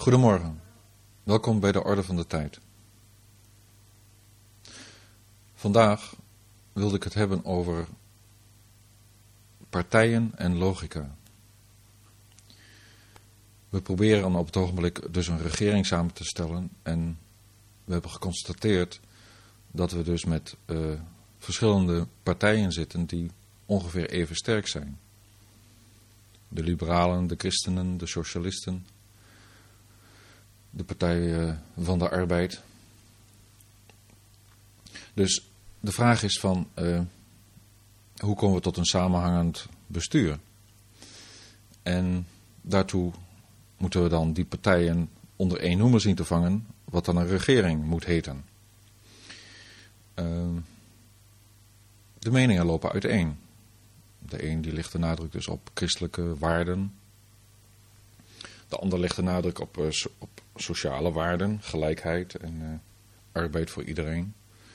Goedemorgen, welkom bij de Orde van de Tijd. Vandaag wilde ik het hebben over partijen en logica. We proberen op het ogenblik dus een regering samen te stellen en we hebben geconstateerd dat we dus met verschillende partijen zitten die ongeveer even sterk zijn. De liberalen, de christenen, de socialisten, de Partij van de Arbeid. Dus de vraag is van hoe komen we tot een samenhangend bestuur? En daartoe moeten we dan die partijen onder één noemer zien te vangen, wat dan een regering moet heten. De meningen lopen uiteen. De een die legt de nadruk dus op christelijke waarden. De ander legt de nadruk op sociale waarden, gelijkheid en arbeid voor iedereen.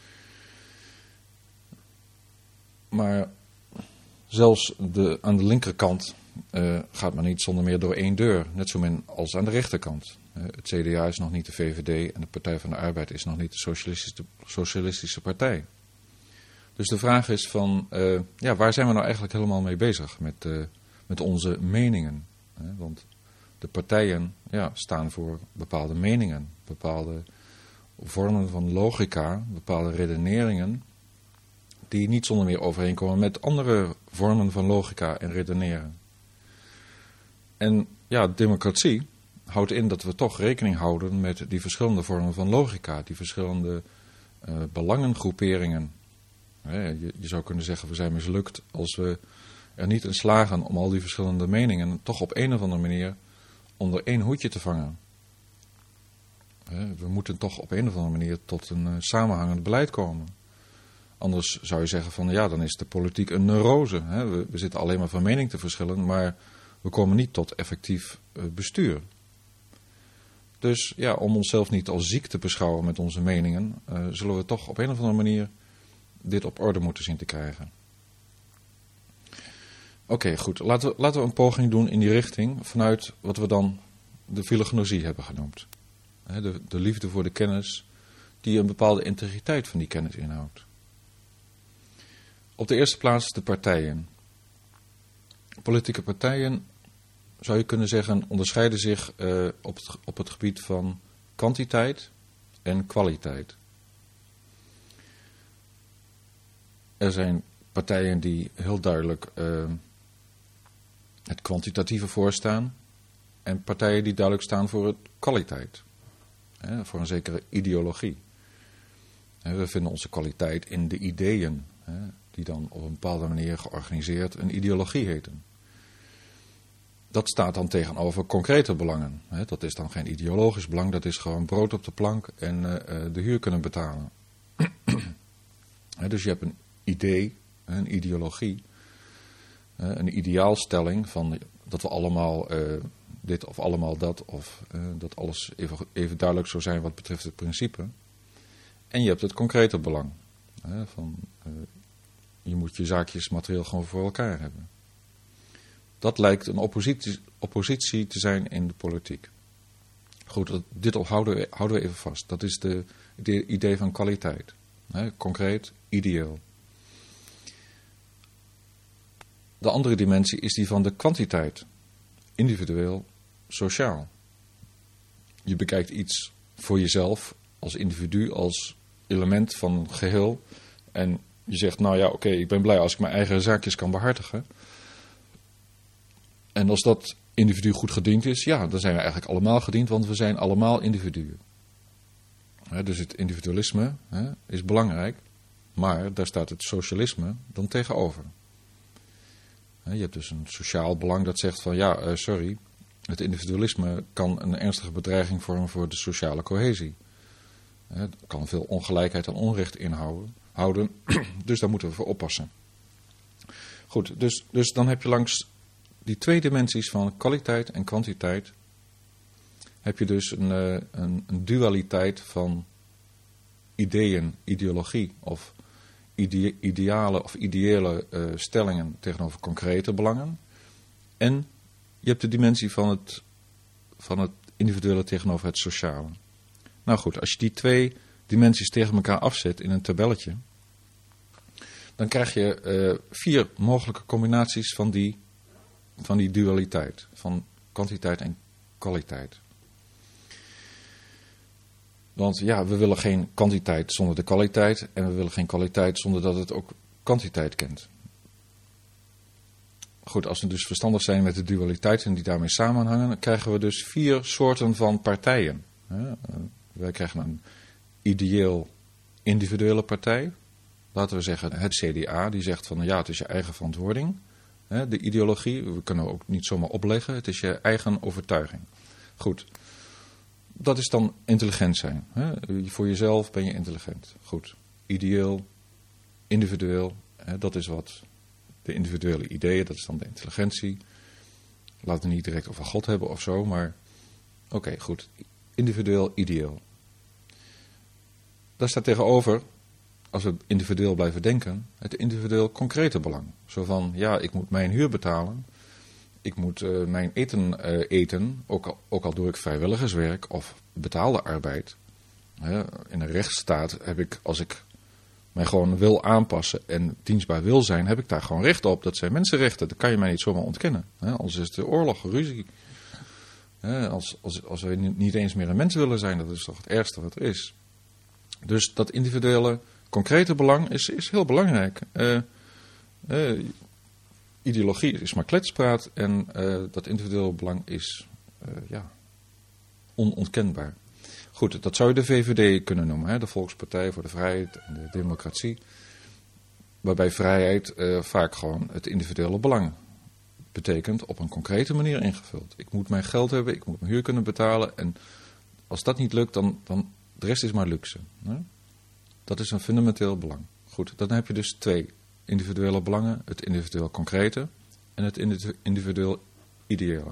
Maar zelfs aan de linkerkant gaat men niet zonder meer door één deur. Net zo min als aan de rechterkant. Het CDA is nog niet de VVD en de Partij van de Arbeid is nog niet de Socialistische Partij. Dus de vraag is van, waar zijn we nou eigenlijk helemaal mee bezig met onze meningen? Want de partijen staan voor bepaalde meningen, bepaalde vormen van logica, bepaalde redeneringen, die niet zonder meer overeenkomen met andere vormen van logica en redeneren. En democratie houdt in dat we toch rekening houden met die verschillende vormen van logica, die verschillende belangengroeperingen. Je zou kunnen zeggen, we zijn mislukt als we er niet in slagen om al die verschillende meningen toch op een of andere manier onder één hoedje te vangen. We moeten toch op een of andere manier tot een samenhangend beleid komen. Anders zou je zeggen van dan is de politiek een neurose. We zitten alleen maar van mening te verschillen, maar we komen niet tot effectief bestuur. Dus om onszelf niet als ziek te beschouwen met onze meningen, zullen we toch op een of andere manier dit op orde moeten zien te krijgen. Oké, goed. Laten we een poging doen in die richting vanuit wat we dan de filognosie hebben genoemd. De liefde voor de kennis die een bepaalde integriteit van die kennis inhoudt. Op de eerste plaats de partijen. Politieke partijen, zou je kunnen zeggen, onderscheiden zich op het gebied van kwantiteit en kwaliteit. Er zijn partijen die heel duidelijk het kwantitatieve voorstaan en partijen die duidelijk staan voor het kwaliteit. Voor een zekere ideologie. We vinden onze kwaliteit in de ideeën, die dan op een bepaalde manier georganiseerd een ideologie heten. Dat staat dan tegenover concrete belangen. Dat is dan geen ideologisch belang, dat is gewoon brood op de plank en de huur kunnen betalen. Dus je hebt een idee, een ideologie, een ideaalstelling van dat we allemaal dit of allemaal dat, of dat alles even duidelijk zou zijn wat betreft het principe. En je hebt het concrete belang. Je moet je zaakjes materieel gewoon voor elkaar hebben. Dat lijkt een oppositie te zijn in de politiek. Goed, dit houden we even vast. Dat is de idee van kwaliteit. Concreet, ideeel. De andere dimensie is die van de kwantiteit. Individueel, sociaal. Je bekijkt iets voor jezelf, als individu, als element van een geheel. En je zegt, ik ben blij als ik mijn eigen zaakjes kan behartigen. En als dat individu goed gediend is, dan zijn we eigenlijk allemaal gediend, want we zijn allemaal individuen. Dus het individualisme is belangrijk, maar daar staat het socialisme dan tegenover. Je hebt dus een sociaal belang dat zegt van het individualisme kan een ernstige bedreiging vormen voor de sociale cohesie. Het kan veel ongelijkheid en onrecht inhouden, dus daar moeten we voor oppassen. Goed, dus dan heb je langs die twee dimensies van kwaliteit en kwantiteit, heb je dus een dualiteit van ideeën, ideologie of ideale of ideële stellingen tegenover concrete belangen. En je hebt de dimensie van het individuele tegenover het sociale. Nou goed, als je die 2 dimensies tegen elkaar afzet in een tabelletje, dan krijg je 4 mogelijke combinaties van die dualiteit, van kwantiteit en kwaliteit. Want ja, we willen geen kwantiteit zonder de kwaliteit en we willen geen kwaliteit zonder dat het ook kwantiteit kent. Goed, als we dus verstandig zijn met de dualiteiten die daarmee samenhangen, dan krijgen we dus 4 soorten van partijen. Wij krijgen een ideeel individuele partij. Laten we zeggen het CDA, die zegt van ja, het is je eigen verantwoording. De ideologie, we kunnen ook niet zomaar opleggen, het is je eigen overtuiging. Goed, dat is dan intelligent zijn. Voor jezelf ben je intelligent. Goed, ideeel, individueel, dat is wat de individuele ideeën, dat is dan de intelligentie. Laten we het niet direct over God hebben of zo, maar oké, goed. Individueel, ideeel. Daar staat tegenover, als we individueel blijven denken, het individueel concrete belang. Zo van, ja, ik moet mijn huur betalen, ik moet mijn eten eten, ook al doe ik vrijwilligerswerk of betaalde arbeid. In een rechtsstaat heb ik, als ik mij gewoon wil aanpassen en dienstbaar wil zijn, heb ik daar gewoon recht op. Dat zijn mensenrechten, dat kan je mij niet zomaar ontkennen. Anders is het oorlog, ruzie. Als we niet eens meer een mens willen zijn, dat is toch het ergste wat er is. Dus dat individuele, concrete belang is heel belangrijk. Ideologie is maar kletspraat en dat individuele belang is onontkenbaar. Goed, dat zou je de VVD kunnen noemen, de Volkspartij voor de Vrijheid en de Democratie. Waarbij vrijheid vaak gewoon het individuele belang betekent op een concrete manier ingevuld. Ik moet mijn geld hebben, ik moet mijn huur kunnen betalen en als dat niet lukt, dan de rest is maar luxe. Dat is een fundamenteel belang. Goed, dan heb je dus 2 individuele belangen, het individueel concrete en het individueel ideële.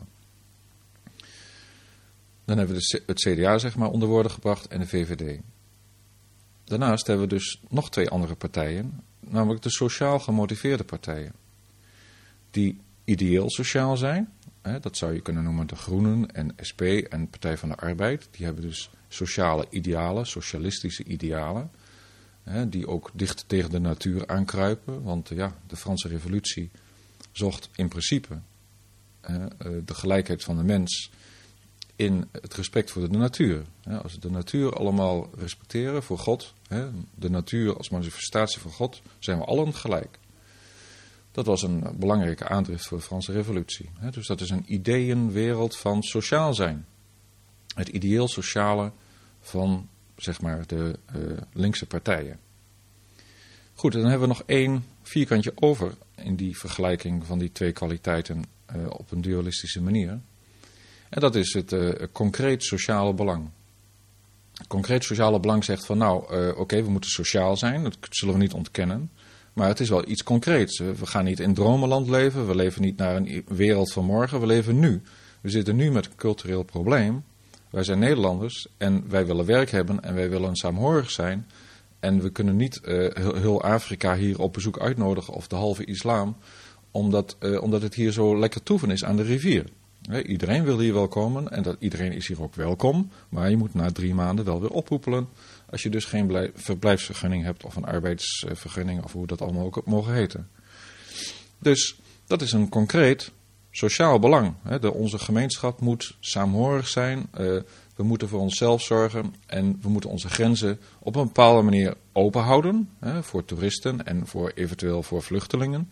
Dan hebben we het CDA zeg maar onder woorden gebracht en de VVD. Daarnaast hebben we dus nog 2 andere partijen, namelijk de sociaal gemotiveerde partijen. Die ideeel sociaal zijn, dat zou je kunnen noemen de Groenen en SP en Partij van de Arbeid. Die hebben dus sociale idealen, socialistische idealen, die ook dicht tegen de natuur aankruipen. Want de Franse revolutie zocht in principe de gelijkheid van de mens in het respect voor de natuur. Als we de natuur allemaal respecteren voor God, de natuur als manifestatie van God, zijn we allen gelijk. Dat was een belangrijke aandrift voor de Franse revolutie. Dus dat is een ideeënwereld van sociaal zijn. Het ideeel sociale van, zeg maar, de linkse partijen. Goed, dan hebben we nog 1 vierkantje over in die vergelijking van die 2 kwaliteiten op een dualistische manier. En dat is het concreet sociale belang. Concreet sociale belang zegt van oké, we moeten sociaal zijn, dat zullen we niet ontkennen. Maar het is wel iets concreets. We gaan niet in dromenland leven, we leven niet naar een wereld van morgen, we leven nu. We zitten nu met een cultureel probleem. Wij zijn Nederlanders en wij willen werk hebben en wij willen saamhorig zijn. En we kunnen niet heel Afrika hier op bezoek uitnodigen of de halve islam, omdat het hier zo lekker toeven is aan de rivier. Iedereen wil hier wel komen en iedereen is hier ook welkom, maar je moet na 3 maanden wel weer ophoepelen als je dus geen verblijfsvergunning hebt of een arbeidsvergunning of hoe dat allemaal ook mogen heten. Dus dat is een concreet sociaal belang. Onze gemeenschap moet saamhorig zijn, we moeten voor onszelf zorgen en we moeten onze grenzen op een bepaalde manier open houden, voor toeristen en eventueel voor vluchtelingen,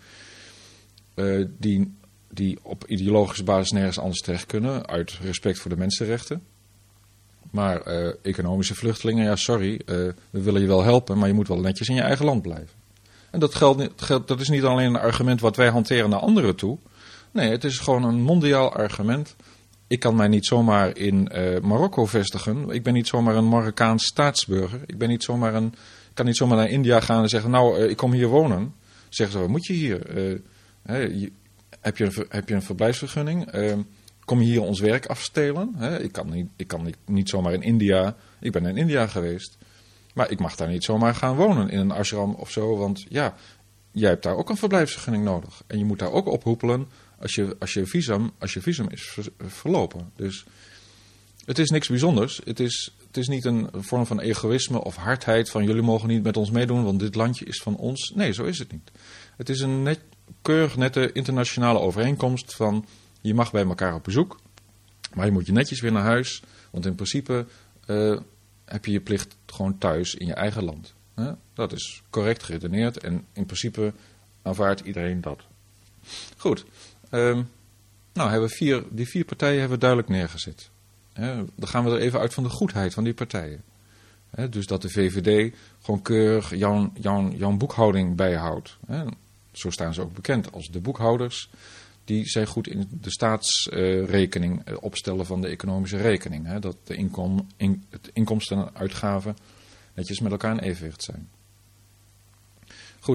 die op ideologische basis nergens anders terecht kunnen, uit respect voor de mensenrechten. Maar economische vluchtelingen, we willen je wel helpen, maar je moet wel netjes in je eigen land blijven. En dat is niet alleen een argument wat wij hanteren naar anderen toe. Nee, het is gewoon een mondiaal argument. Ik kan mij niet zomaar in Marokko vestigen. Ik ben niet zomaar een Marokkaans staatsburger. Ik kan niet zomaar naar India gaan en zeggen, ik kom hier wonen. Zeggen ze, wat moet je hier? Heb je een verblijfsvergunning? Kom je hier ons werk afstelen? Ik kan niet zomaar in India. Ik ben in India geweest. Maar ik mag daar niet zomaar gaan wonen in een ashram of zo. Want jij hebt daar ook een verblijfsvergunning nodig. En je moet daar ook ophoepelen als je visum is verlopen. Dus Het is niks bijzonders. Het is niet een vorm van egoïsme of hardheid van jullie mogen niet met ons meedoen, want dit landje is van ons. Nee, zo is het niet. Het is een keurig nette internationale overeenkomst van je mag bij elkaar op bezoek, maar je moet je netjes weer naar huis, want in principe heb je je plicht gewoon thuis in je eigen land. Dat is correct geredeneerd en in principe aanvaardt iedereen dat. Goed, hebben die 4 partijen hebben we duidelijk neergezet. Dan gaan we er even uit van de goedheid van die partijen. Dus dat de VVD gewoon keurig jouw boekhouding bijhoudt. Zo staan ze ook bekend als de boekhouders. Die zijn goed in de staatsrekening, opstellen van de economische rekening. Dat de inkomsten en uitgaven netjes met elkaar in evenwicht zijn. Goed,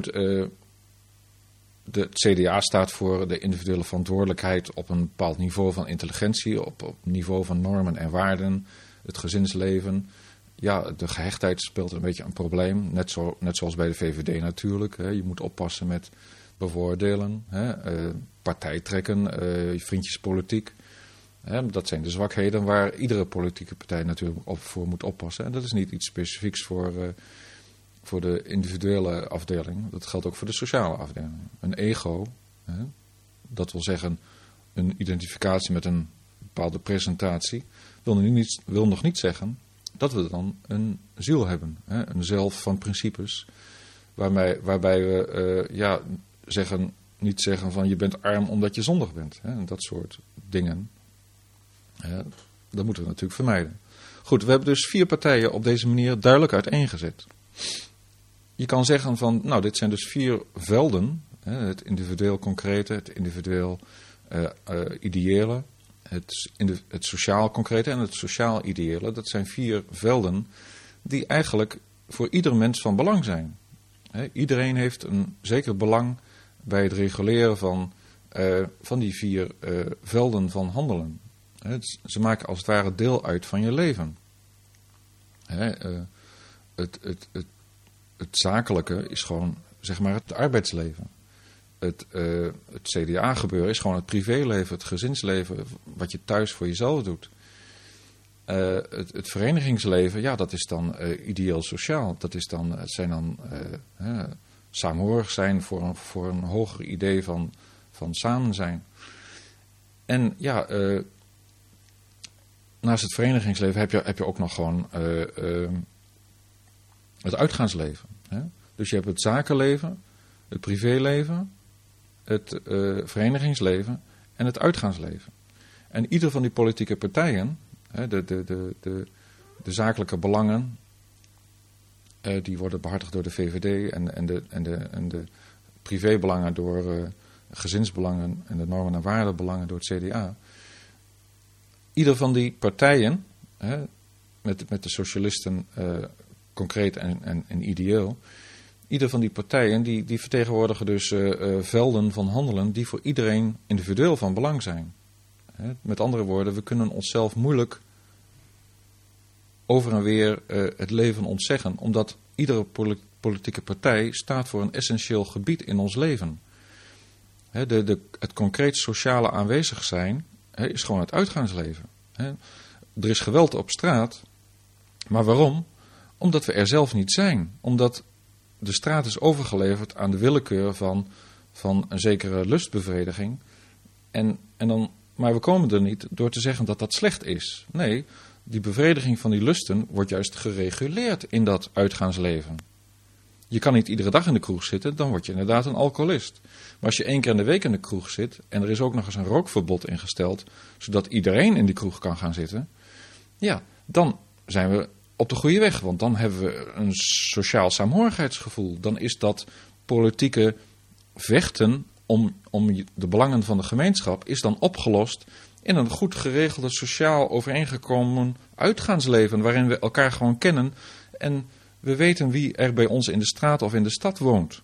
de CDA staat voor de individuele verantwoordelijkheid op een bepaald niveau van intelligentie, op niveau van normen en waarden, het gezinsleven. Ja, de gehechtheid speelt een beetje een probleem, net zoals bij de VVD natuurlijk. Je moet oppassen met bevoordelen, partij trekken, vriendjespolitiek. Dat zijn de zwakheden waar iedere politieke partij natuurlijk voor moet oppassen. En dat is niet iets specifieks voor de individuele afdeling. Dat geldt ook voor de sociale afdeling. Een ego, dat wil zeggen een identificatie met een bepaalde presentatie, wil nog niet zeggen dat we dan een ziel hebben. Een zelf van principes, waarbij we niet zeggen van je bent arm omdat je zondig bent. En dat soort dingen. Dat moeten we natuurlijk vermijden. Goed, we hebben dus 4 partijen op deze manier duidelijk uiteengezet. Je kan zeggen van, dit zijn dus 4 velden. Het individueel concrete, het individueel ideële, het sociaal concrete en het sociaal ideële. Dat zijn 4 velden die eigenlijk voor ieder mens van belang zijn. Iedereen heeft een zeker belang bij het reguleren van die 4 velden van handelen. Ze maken als het ware deel uit van je leven. Het zakelijke is gewoon, zeg maar, het arbeidsleven. Het CDA-gebeuren is gewoon het privéleven, het gezinsleven, wat je thuis voor jezelf doet. Het verenigingsleven, ja, dat is dan ideeel sociaal. Het zijn dan saamhorig zijn voor een hoger idee van samen zijn. En ja, naast het verenigingsleven heb je ook nog gewoon het uitgaansleven. Dus je hebt het zakenleven, het privéleven, het verenigingsleven en het uitgaansleven. En ieder van die politieke partijen, de zakelijke belangen, die worden behartigd door de VVD en de privébelangen door gezinsbelangen en de normen- en waardebelangen door het CDA. Ieder van die partijen, met de socialisten concreet en ideeel, ieder van die partijen die vertegenwoordigen dus velden van handelen die voor iedereen individueel van belang zijn. Met andere woorden, we kunnen onszelf moeilijk over en weer het leven ontzeggen, omdat iedere politieke partij staat voor een essentieel gebied in ons leven. Het concreet sociale aanwezig zijn is gewoon het uitgaansleven. Er is geweld op straat, maar waarom? Omdat we er zelf niet zijn. Omdat de straat is overgeleverd aan de willekeur van een zekere lustbevrediging. Maar we komen er niet door te zeggen dat dat slecht is. Nee, die bevrediging van die lusten wordt juist gereguleerd in dat uitgaansleven. Je kan niet iedere dag in de kroeg zitten, dan word je inderdaad een alcoholist. Maar als je 1 keer in de week in de kroeg zit en er is ook nog eens een rookverbod ingesteld, zodat iedereen in die kroeg kan gaan zitten, ja, dan zijn we op de goede weg. Want dan hebben we een sociaal saamhorigheidsgevoel. Dan is dat politieke vechten om de belangen van de gemeenschap is dan opgelost in een goed geregelde, sociaal overeengekomen uitgaansleven, waarin we elkaar gewoon kennen en we weten wie er bij ons in de straat of in de stad woont.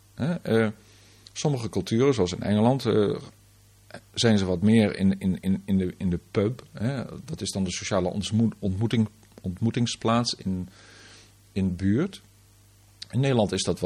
Sommige culturen, zoals in Engeland, zijn ze wat meer in de pub. Dat is dan de sociale ontmoetingsplaats in buurt. In Nederland is dat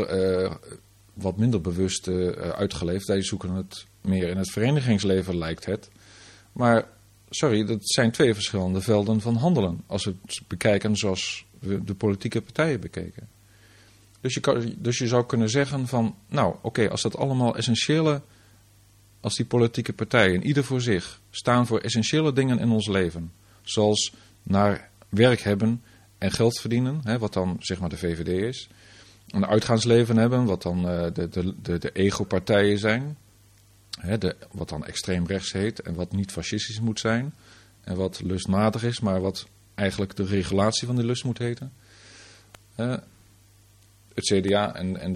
wat minder bewust uitgeleefd. Wij zoeken het meer in het verenigingsleven, lijkt het. Maar dat zijn twee verschillende velden van handelen. Als we het bekijken zoals we de politieke partijen bekeken. Dus je zou kunnen zeggen van, nou oké, als dat allemaal als die politieke partijen, ieder voor zich, staan voor essentiële dingen in ons leven. Zoals naar werk hebben en geld verdienen, wat dan zeg maar de VVD is. Een uitgaansleven hebben, wat dan de ego-partijen zijn. Wat dan extreem rechts heet en wat niet fascistisch moet zijn. En wat lustmatig is, maar wat eigenlijk de regulatie van de lust moet heten. Het CDA en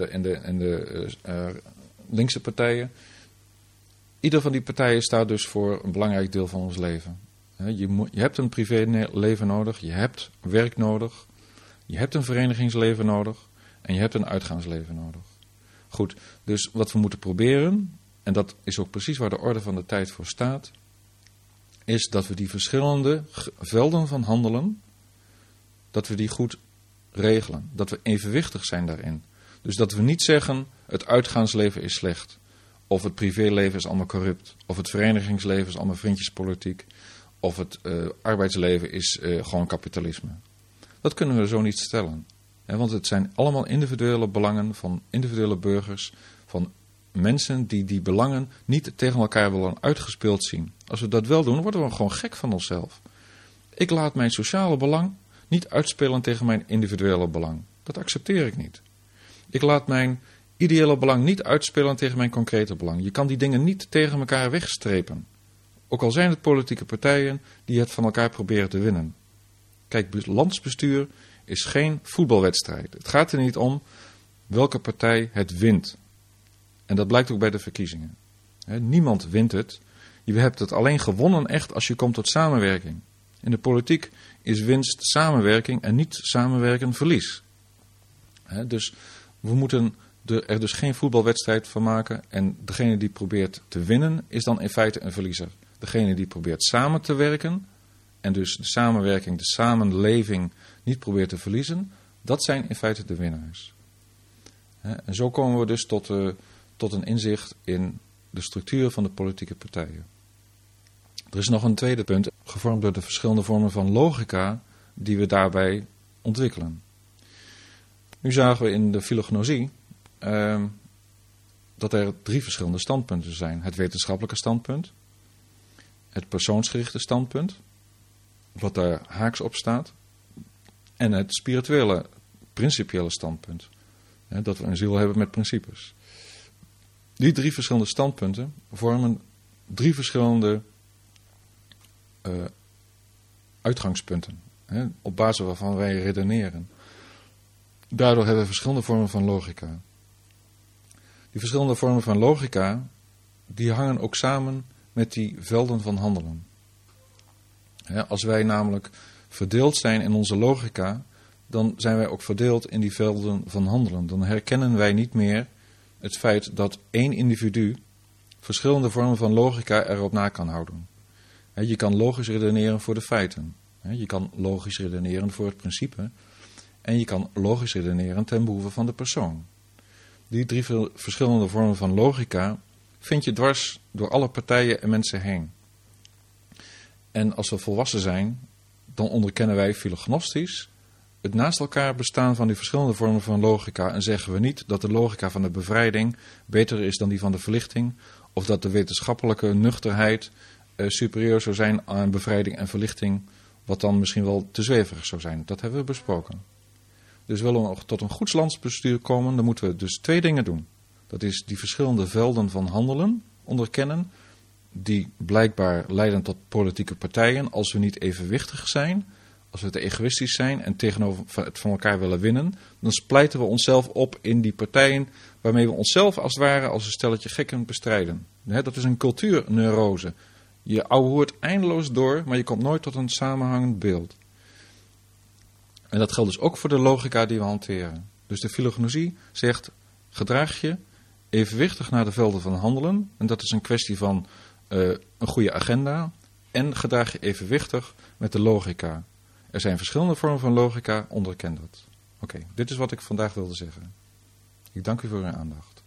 de linkse partijen. Ieder van die partijen staat dus voor een belangrijk deel van ons leven. Je hebt een privéleven nodig, je hebt werk nodig, je hebt een verenigingsleven nodig en je hebt een uitgaansleven nodig. Goed, dus wat we moeten proberen, en dat is ook precies waar de orde van de tijd voor staat, is dat we die verschillende velden van handelen, dat we die goed regelen. Dat we evenwichtig zijn daarin. Dus dat we niet zeggen, het uitgaansleven is slecht. Of het privéleven is allemaal corrupt. Of het verenigingsleven is allemaal vriendjespolitiek. Of het arbeidsleven is gewoon kapitalisme. Dat kunnen we zo niet stellen. Want het zijn allemaal individuele belangen van individuele burgers. Van mensen die belangen niet tegen elkaar willen uitgespeeld zien. Als we dat wel doen, worden we gewoon gek van onszelf. Ik laat mijn sociale belang niet uitspelen tegen mijn individuele belang. Dat accepteer ik niet. Ik laat mijn ideële belang niet uitspelen tegen mijn concrete belang. Je kan die dingen niet tegen elkaar wegstrepen. Ook al zijn het politieke partijen die het van elkaar proberen te winnen. Kijk, landsbestuur is geen voetbalwedstrijd. Het gaat er niet om welke partij het wint. En dat blijkt ook bij de verkiezingen. Niemand wint het. Je hebt het alleen gewonnen echt als je komt tot samenwerking. In de politiek is winst samenwerking en niet samenwerken verlies. Dus we moeten er dus geen voetbalwedstrijd van maken. En degene die probeert te winnen is dan in feite een verliezer. Degene die probeert samen te werken en dus de samenwerking, de samenleving niet probeert te verliezen, dat zijn in feite de winnaars. En zo komen we dus tot een inzicht in de structuur van de politieke partijen. Er is nog een tweede punt, gevormd door de verschillende vormen van logica die we daarbij ontwikkelen. Nu zagen we in de filognosie dat er 3 verschillende standpunten zijn. Het wetenschappelijke standpunt, het persoonsgerichte standpunt, wat daar haaks op staat, en het spirituele, principiële standpunt. Dat we een ziel hebben met principes. Die 3 verschillende standpunten vormen 3 verschillende uitgangspunten. Op basis waarvan wij redeneren. Daardoor hebben we verschillende vormen van logica. Die verschillende vormen van logica, die hangen ook samen met die velden van handelen. Als wij namelijk verdeeld zijn in onze logica, dan zijn wij ook verdeeld in die velden van handelen. Dan herkennen wij niet meer het feit dat één individu verschillende vormen van logica erop na kan houden. Je kan logisch redeneren voor de feiten. Je kan logisch redeneren voor het principe. En je kan logisch redeneren ten behoeve van de persoon. Die 3 verschillende vormen van logica vind je dwars door alle partijen en mensen heen. En als we volwassen zijn, dan onderkennen wij filognostisch het naast elkaar bestaan van die verschillende vormen van logica en zeggen we niet dat de logica van de bevrijding beter is dan die van de verlichting, of dat de wetenschappelijke nuchterheid superieur zou zijn aan bevrijding en verlichting, wat dan misschien wel te zweverig zou zijn. Dat hebben we besproken. Dus willen we tot een goed landsbestuur komen, dan moeten we dus 2 dingen doen. Dat is die verschillende velden van handelen onderkennen, die blijkbaar leiden tot politieke partijen als we niet evenwichtig zijn, als we te egoïstisch zijn en tegenover het van elkaar willen winnen, dan splijten we onszelf op in die partijen waarmee we onszelf als het ware als een stelletje gekken bestrijden. Dat is een cultuurneurose. Je ouwehoert eindeloos door, maar je komt nooit tot een samenhangend beeld. En dat geldt dus ook voor de logica die we hanteren. Dus de filognosie zegt, gedraag je evenwichtig naar de velden van handelen. En dat is een kwestie van een goede agenda. En gedraag je evenwichtig met de logica. Er zijn verschillende vormen van logica, onderken dat. Oké, dit is wat ik vandaag wilde zeggen. Ik dank u voor uw aandacht.